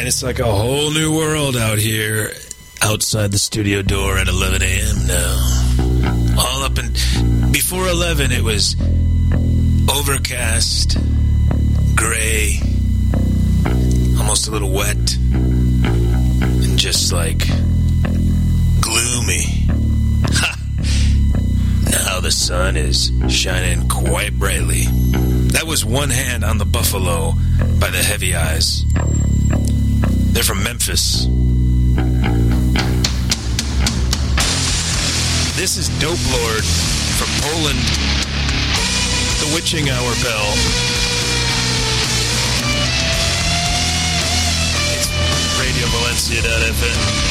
Man, it's like a whole new world out here outside the studio door at 11 a.m. now. All up and before 11, it was overcast, gray, almost a little wet, and just like gloomy. Ha! Now the sun is shining quite brightly. That was One Hand on the Buffalo by the Heavy Eyes. They're from Memphis. This is Dope Lord from Poland. The Witching Hour Bell. It's RadioValencia.fm.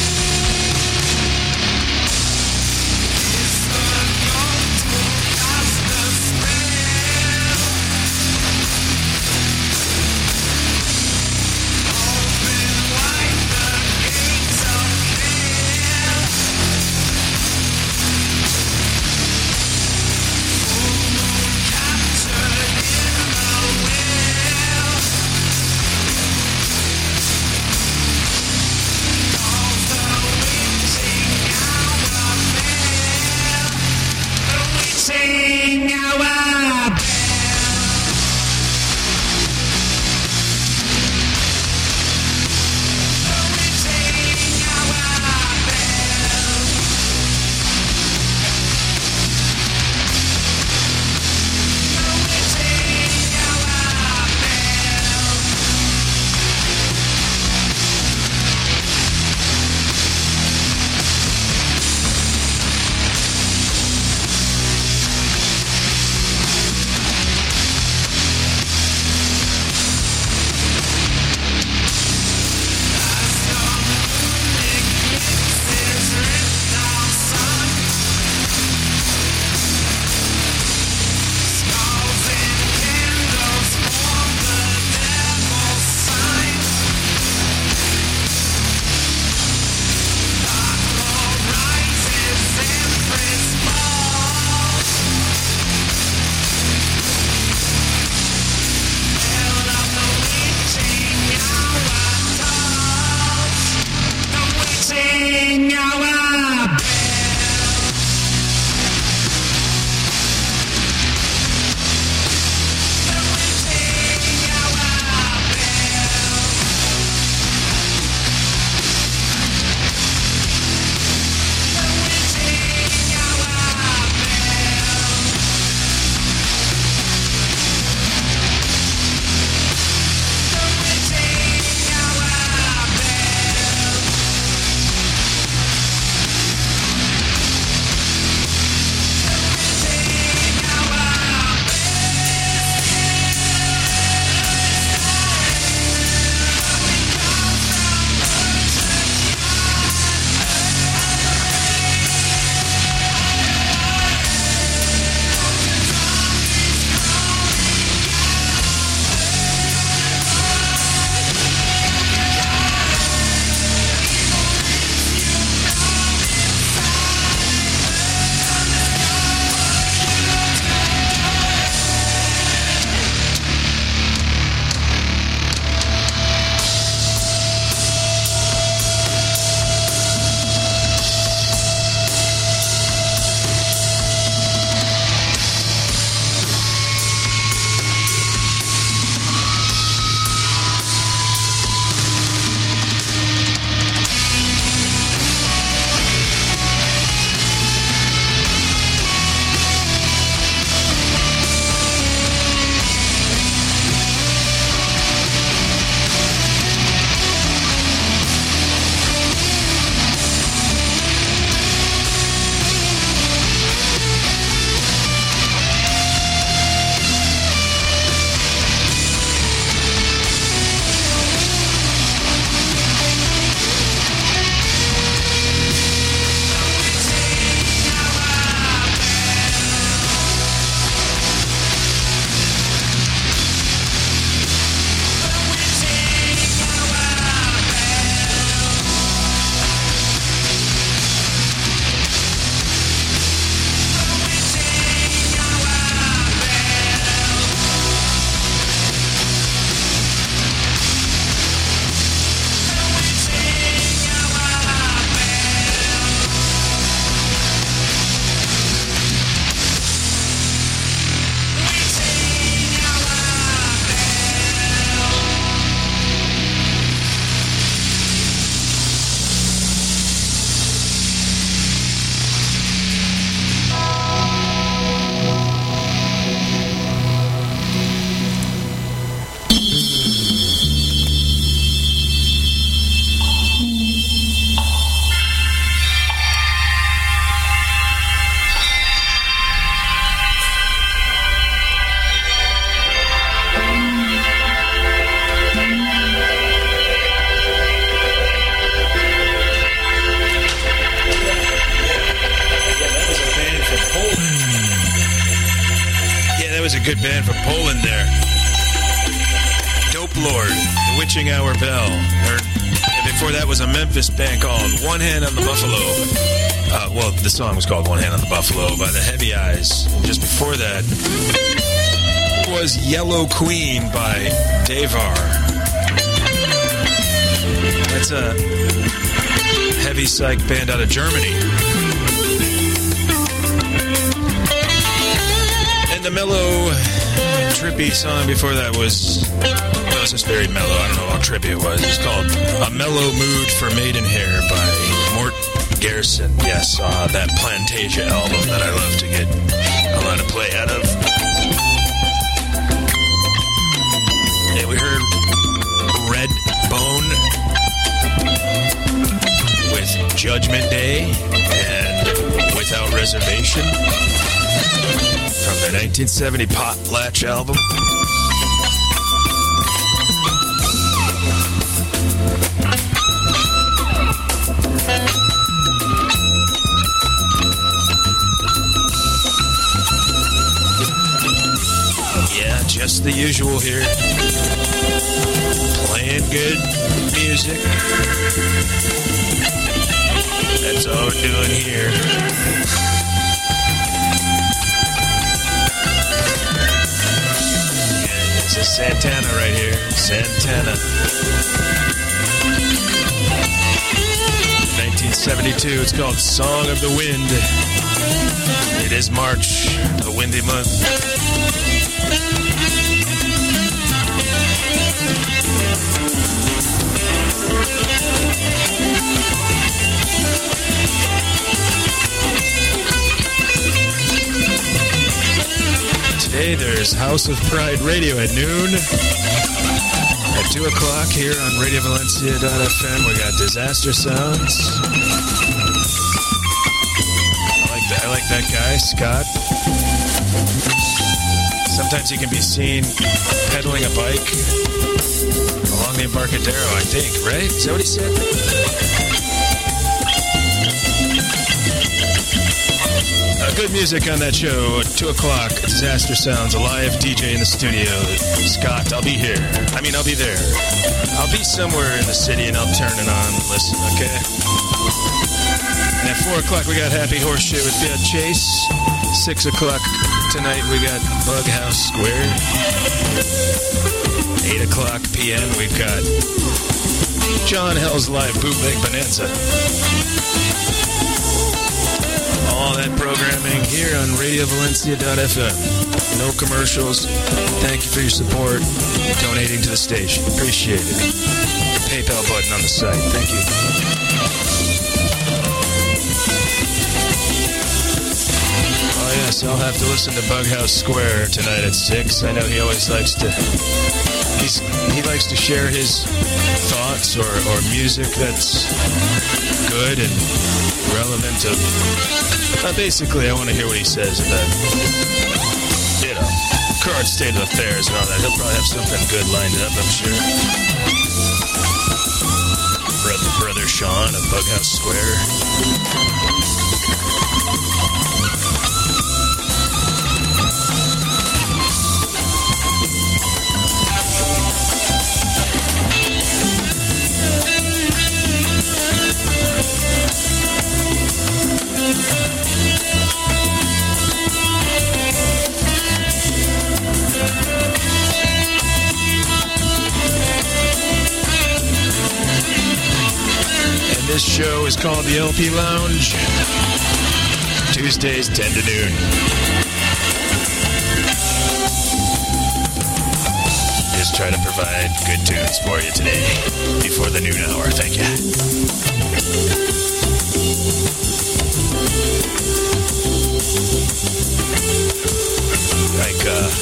It's was a good band from Poland there. Dope Lord, The Witching Hour Bell. And before that was a Memphis band called One Hand on the Buffalo. Well, the song was called One Hand on the Buffalo by the Heavy Eyes. And just before that was Yellow Queen by Davar. That's a heavy psych band out of Germany. And the mellow, trippy song before that was just very mellow. I don't know how trippy it was. It's called A Mellow Mood for Maidenhair by Mort Garrison. Yes, that Plantasia album that I love to get a lot of play out of. And we heard Red Bone with Judgment Day and Without Reservation from their 1970 Potlatch album. Yeah, just the usual here. Playing good music. That's all we're doing here. Yeah, this is Santana right here. Santana. 1972. It's called Song of the Wind. It is March, a windy month. Today there's House of Pride Radio at noon. At 2 o'clock here on RadioValencia.fm, we got Disaster Sounds. I like that guy, Scott. Sometimes he can be seen pedaling a bike along the Embarcadero, I think, right? Is that what he said? Good music on that show at 2 o'clock. Disaster Sounds, a live DJ in the studio. Scott, I'll be here. I'll be there. I'll be somewhere in the city and I'll turn it on and listen, okay? And at 4 o'clock, we got Happy Horseshoe with Fiat Chase. 6 o'clock tonight, we got Bughouse Square. 8 o'clock p.m., we've got John Hell's Live Bootleg Bonanza. All that programming here on RadioValencia.fm. No commercials. Thank you for your support. Donating to the station. Appreciate it. The PayPal button on the site. Thank you. Oh, yes, I'll have to listen to Bughouse Square tonight at 6. I know he always likes to... He likes to share his thoughts or music that's good and relevant to... basically, I want to hear what he says about, current state of affairs and all that. He'll probably have something good lined up, I'm sure. Brother Sean of Bughouse Square. This show is called the LP Lounge. Tuesdays, 10 to noon. Just try to provide good tunes for you today before the noon hour. Thank you. Like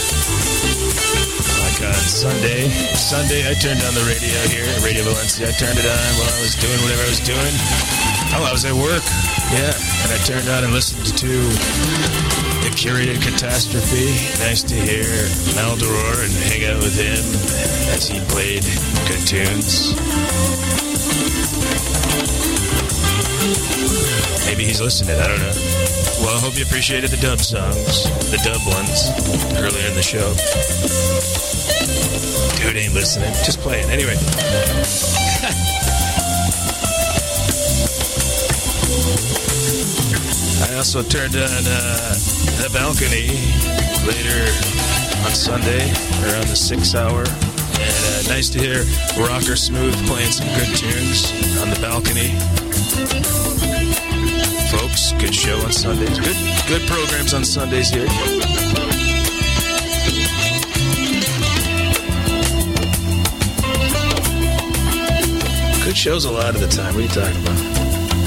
on Sunday, I turned on the radio here at Radio Valencia. I turned it on while I was doing whatever I was doing. Oh, I was at work. Yeah. And I turned on and listened to The Curated Catastrophe. Nice to hear Maldoror and hang out with him as he played good tunes. Maybe maybe he's listening. I don't know. Well, I hope you appreciated the dub songs, the dub ones, earlier in the show. Dude ain't listening. Just play it. Anyway. I also turned on The Balcony later on Sunday, around the 6 hour. And nice to hear Rocker Smooth playing some good tunes on The Balcony. Folks, good show on Sundays. Good programs on Sundays here. Good shows a lot of the time. What are you talking about?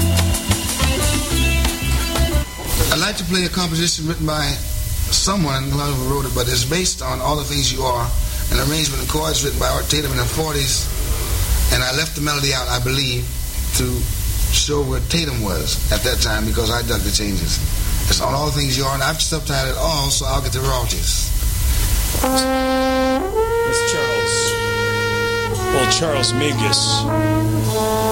I'd like to play a composition written by someone, I don't know who wrote it, but it's based on All the Things You Are, an arrangement of chords written by Art Tatum in the 40s, and I left the melody out, I believe, to show where Tatum was at that time because I dug the changes. It's on All the Things You Are, and I've subtitled it all, so I'll get the royalties. It's Charles. Old Charles Mingus.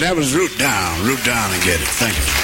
that was Root Down. Root Down and Get It. Thank you.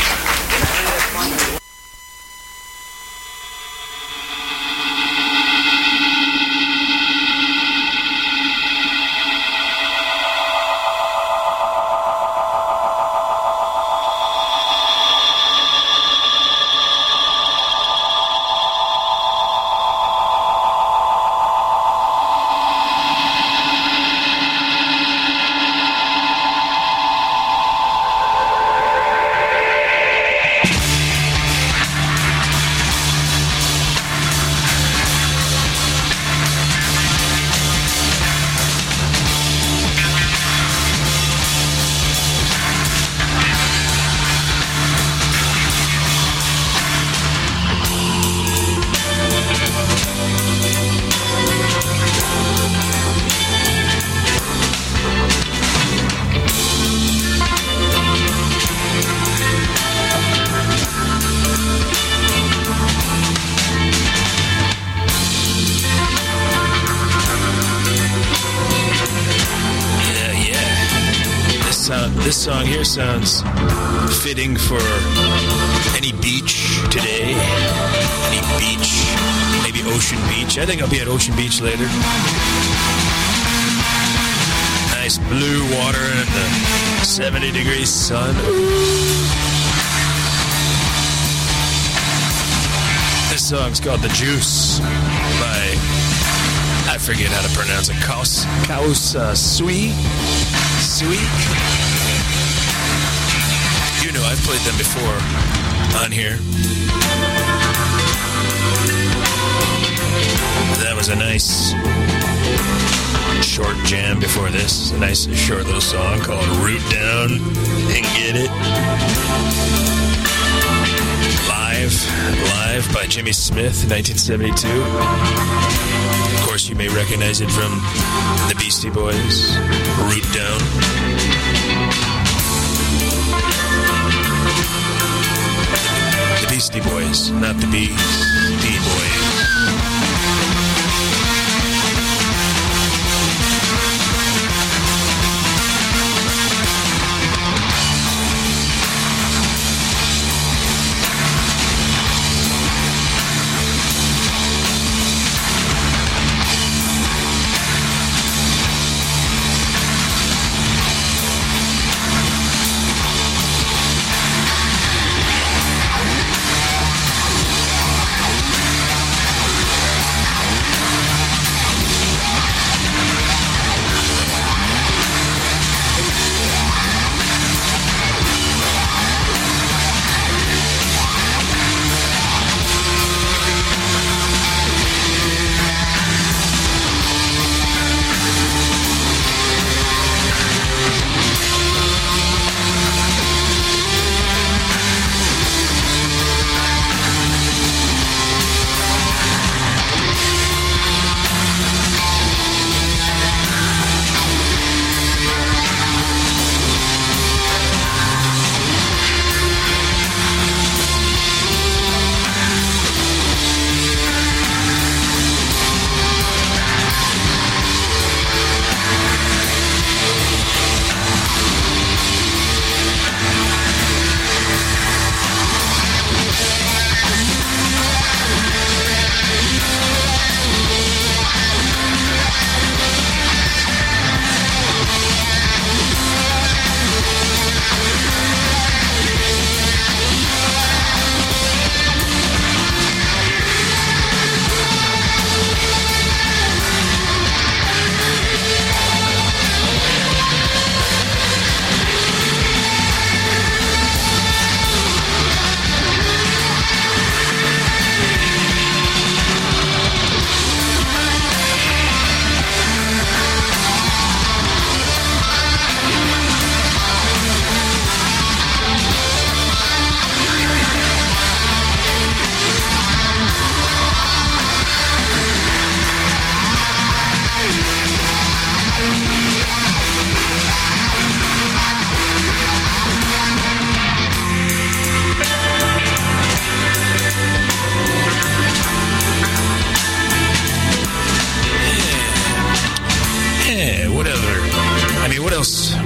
This song here sounds fitting for any beach today. Any beach, maybe Ocean Beach. I think I'll be at Ocean Beach later. Nice blue water and the 70-degree sun. This song's called The Juice by, I forget how to pronounce it, Kaus Sui. You know, I've played them before on here. That was a nice short jam before this. A nice short little song called Root Down and Get It. Live by Jimmy Smith, 1972. Of course, you may recognize it from the Beastie Boys, Root Down. The Beastie Boys, not the Beastie Boys.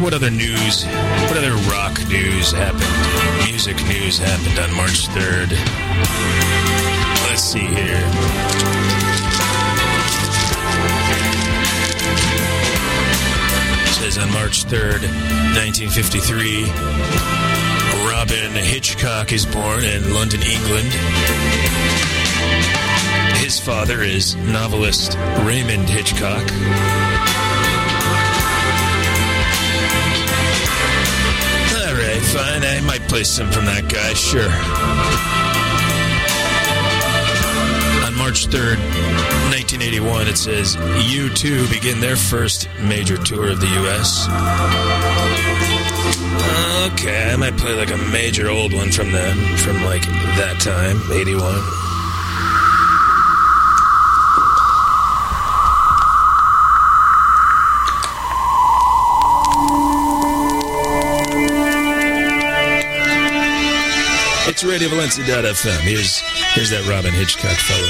what other rock news happened, music news happened on March 3rd. Let's see here. It says on March 3rd, 1953, Robin Hitchcock is born in London, England. His father is novelist Raymond Hitchcock. All right, fine. I might play some from that guy, sure. On March 3rd, 1981, it says U2 begin their first major tour of the U.S. Okay, I might play like a major old one from them, from like that time, 81. It's RadioValencia.fm. Here's that Robin Hitchcock fellow.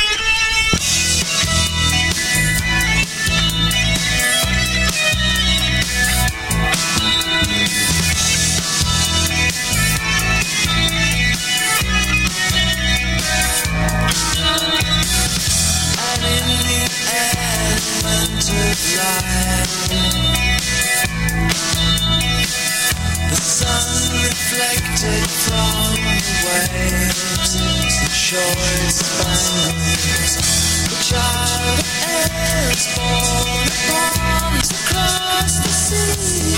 The sun reflected from the waves, the shore spans. The child is born upon across the sea.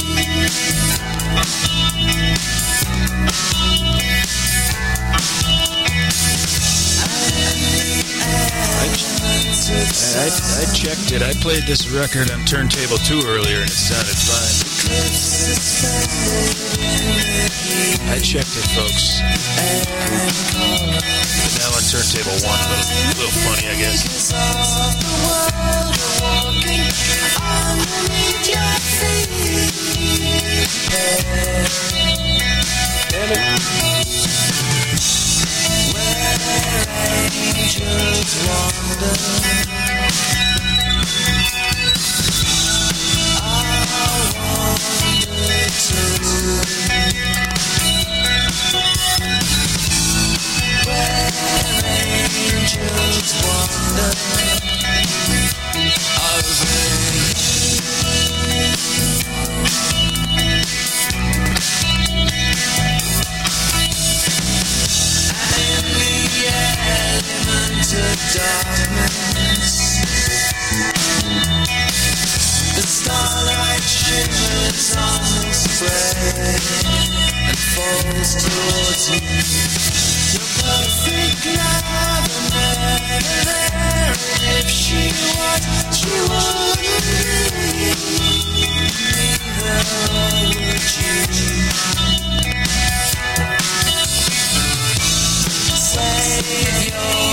I checked it. I played this record on turntable 2 earlier and it sounded fine. I checked it, folks. But now on turntable 1, a little funny, I guess. Damn it. Angels wander. I wander too. Where angels wander over darkness, the starlight shimmers on the spray and falls towards you. Your perfect love and never there, and if she was, she wouldn't leave. Neither would you. Save your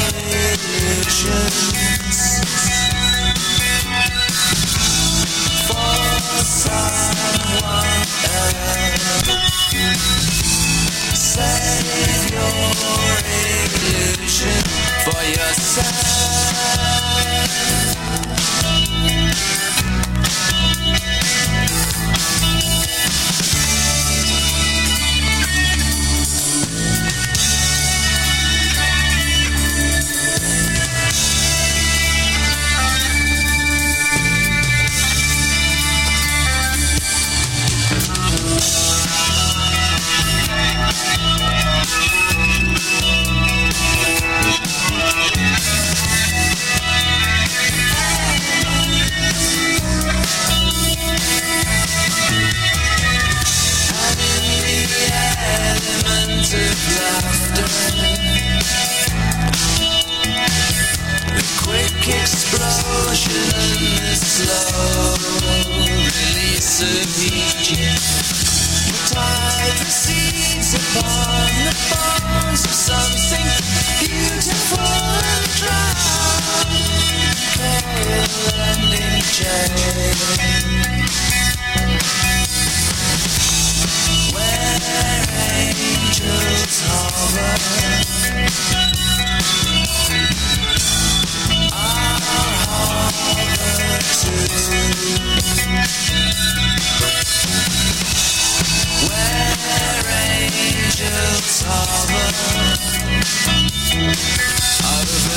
illusions for someone else. Save your illusion for yourself. Explosion and the slow release of Egypt. The tide recedes upon the bones of something beautiful and dry, pale and in jade. Where angels hover, harbor. Out of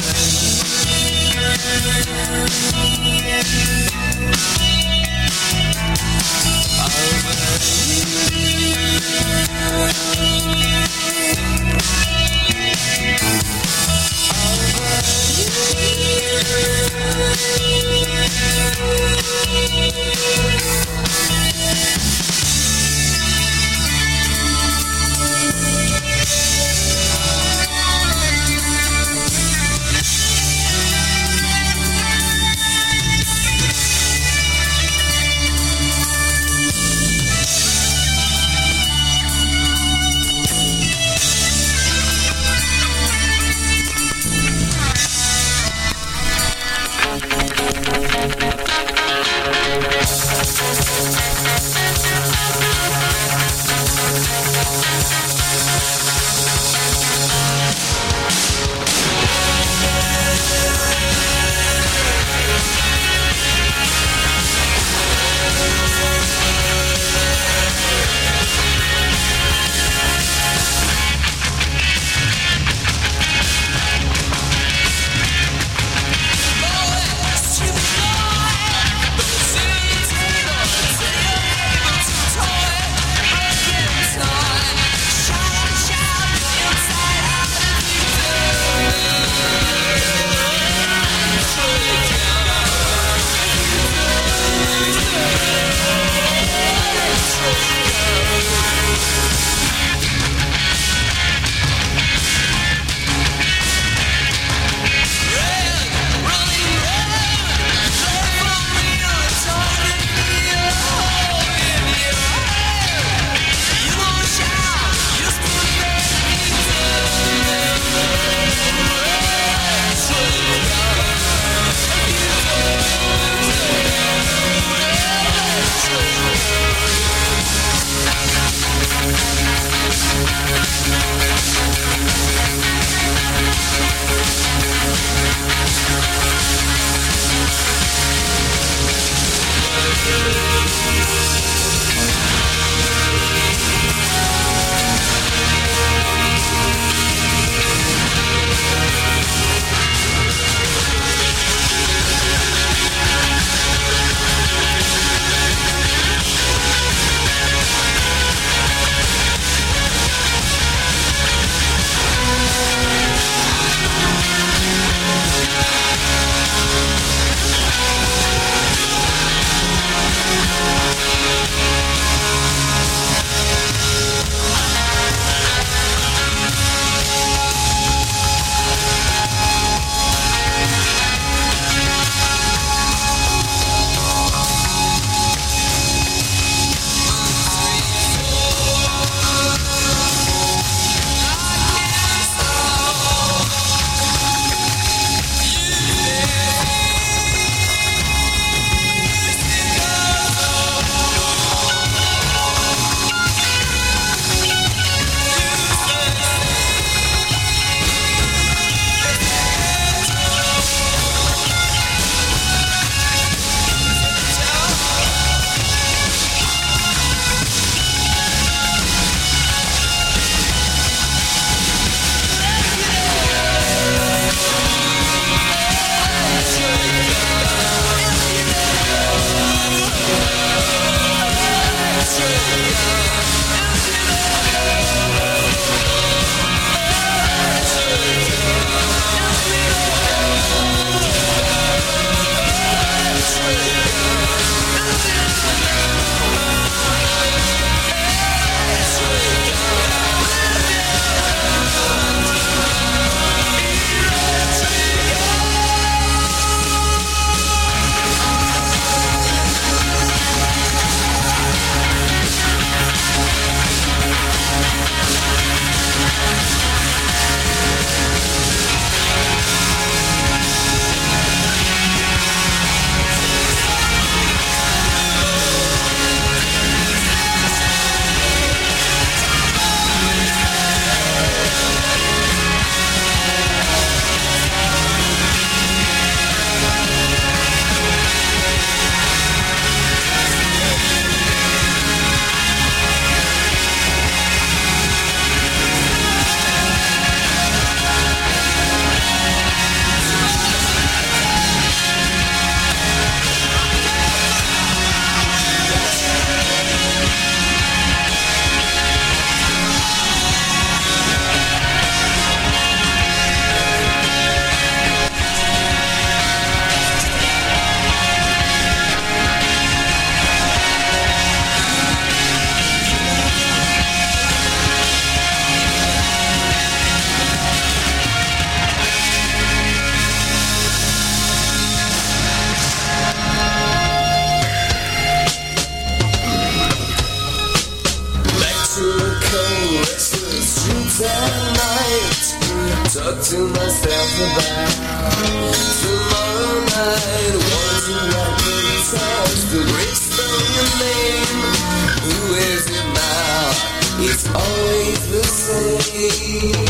talk to myself about tomorrow night. Want to recognize the great spelling your name. Who is it now? It's always the same.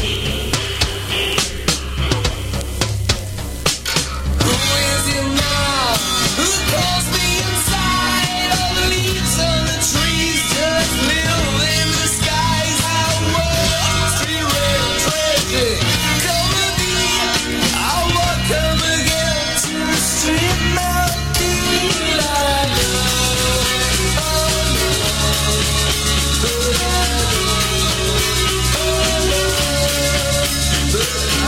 Who is it now? Who calls me inside? All the leaves on the trees just live in the skies. How much free red treasure? Come to me, I'll walk come again to the street melody. I know, oh no, but I know, oh no, but I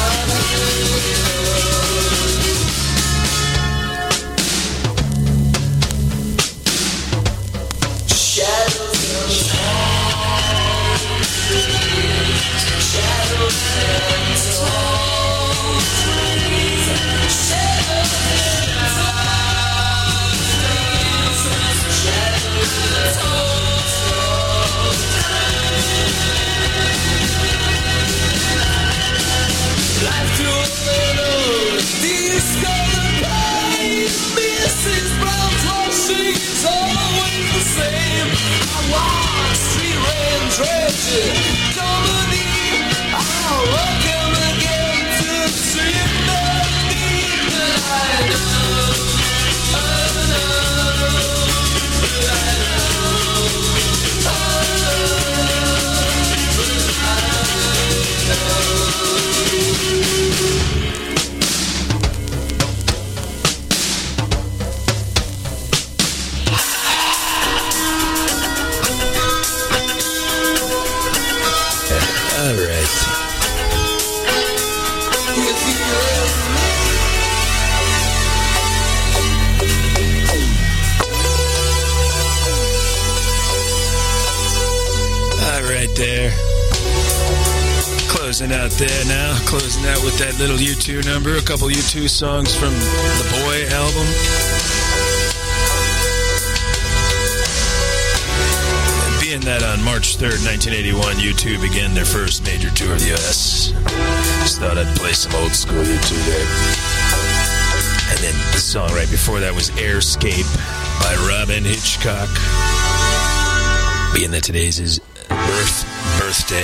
shadows and shadows and tall trees, shadows and tall trees, shadows and tall life to open discolored pine, Mrs. Brown's washing is always the same. I walk street red treasure, company. I'll welcome again to the street melody. But I know, oh no, but I know, oh no, but I know. All right. If you love me, All right there. Closing out there now. Closing out with that little U2 number. A couple U2 songs from the Boy album. Being that on March 3rd, 1981, U2 began their first major tour of the U.S. Just thought I'd play some old school U2 there. And then the song right before that was Airscape by Robin Hitchcock. Being that today's his birthday.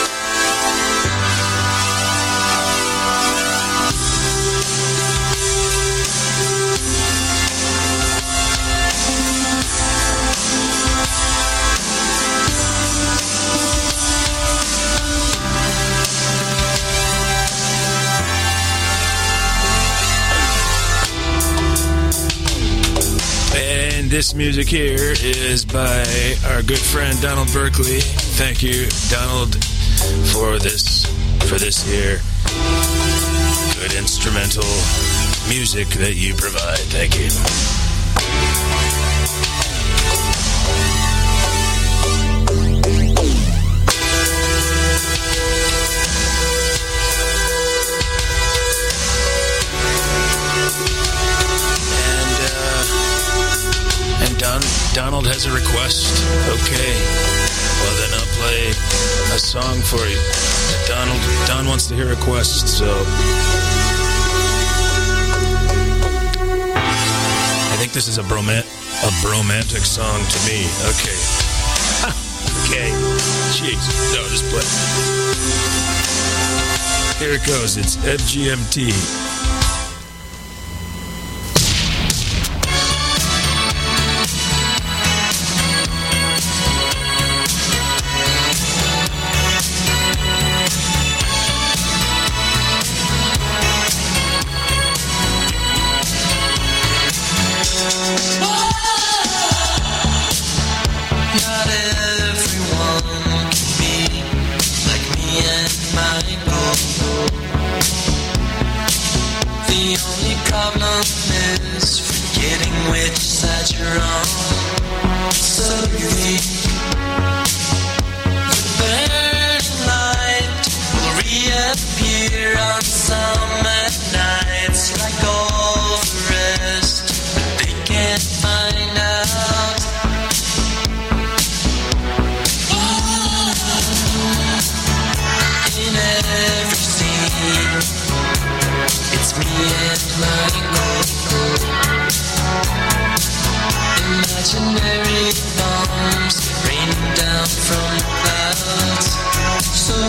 This music here is by our good friend Donald Berkeley. Thank you, Donald, for this here good instrumental music that you provide. Thank you. Donald has a request. Okay. Well, then I'll play a song for you. Don wants to hear requests, so I think this is a bromantic song to me. Okay. Okay. Jeez. No, just play. Here it goes. It's FGMT.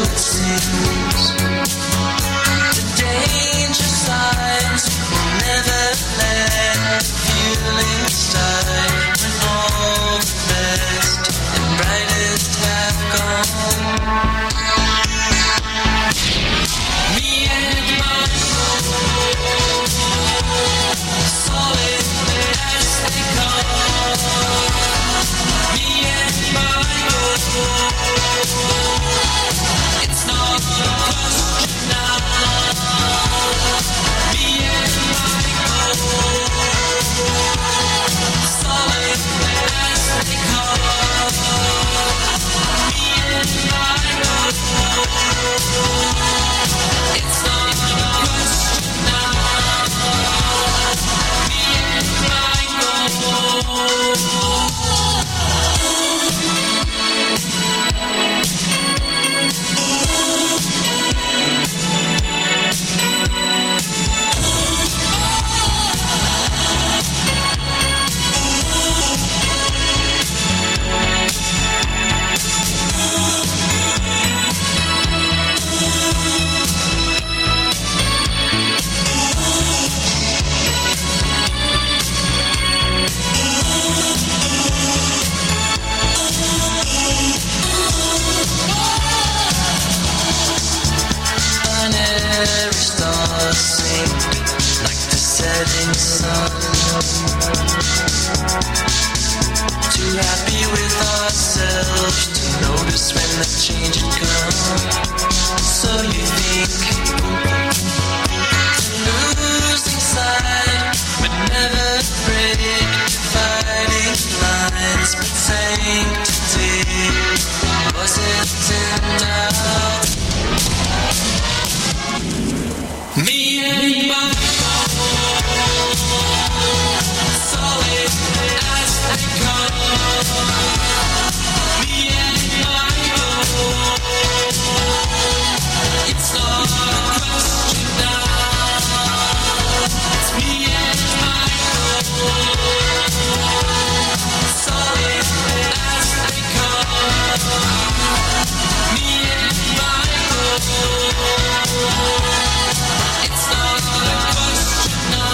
it seems. The danger signs will never let feelings die when all the best and brightest have gone. Me and my soul, solid as they come. Me and my soul, it's not a question now. Me and my soul, solid as they come. Me and my soul, it's not a question now. Me and my soul. Binary stars sing like the setting sun. Too happy with ourselves to notice when the change had come. So you think losing sight, but never break dividing lines. But sanctity was it in doubt? Me and my solid as they come. Me and my it's not a question now. It's me and my solid as they come. Me and my it's not a question now.